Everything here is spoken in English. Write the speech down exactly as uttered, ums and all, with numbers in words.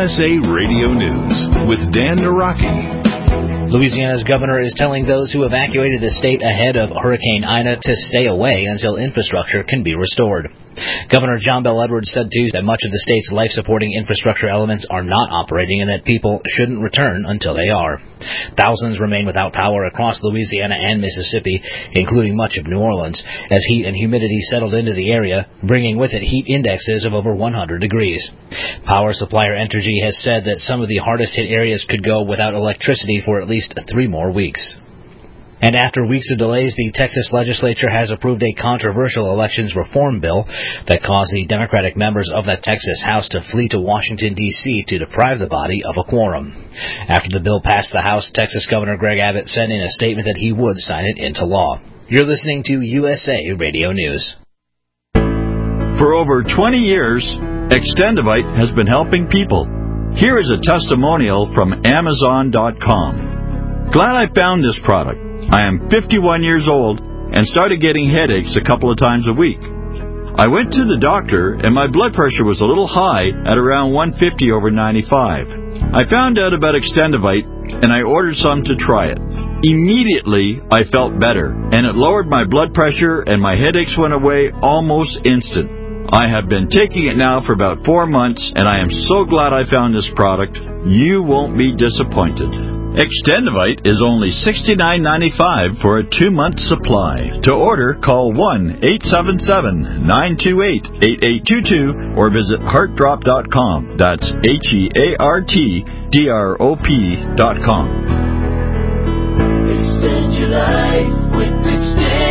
S A Radio News with Dan Naraki. Louisiana's governor is telling those who evacuated the state ahead of Hurricane Ida to stay away until infrastructure can be restored. Governor John Bel Edwards said Tuesday that much of the state's life-supporting infrastructure elements are not operating and that people shouldn't return until they are. Thousands remain without power across Louisiana and Mississippi, including much of New Orleans, as heat and humidity settled into the area, bringing with it heat indexes of over one hundred degrees. Power supplier Entergy has said that some of the hardest-hit areas could go without electricity for at least three more weeks. And after weeks of delays, the Texas legislature has approved a controversial elections reform bill that caused the Democratic members of the Texas House to flee to Washington, D C to deprive the body of a quorum. After the bill passed the House, Texas Governor Greg Abbott said in a statement that he would sign it into law. You're listening to U S A Radio News. For over twenty years, Extendivite has been helping people. Here is a testimonial from Amazon dot com. Glad I found this product. I am fifty-one years old and started getting headaches a couple of times a week. I went to the doctor and my blood pressure was a little high at around one fifty over ninety-five. I found out about Extendivite and I ordered some to try it. Immediately, I felt better and it lowered my blood pressure and my headaches went away almost instant. I have been taking it now for about four months and I am so glad I found this product. You won't be disappointed. Extendivite is only sixty-nine ninety-five for a two-month supply. To order, call one eight seven seven, nine two eight, eight eight two two or visit heart drop dot com. That's H E A R T D R O P dot com. Extend your life with Extend.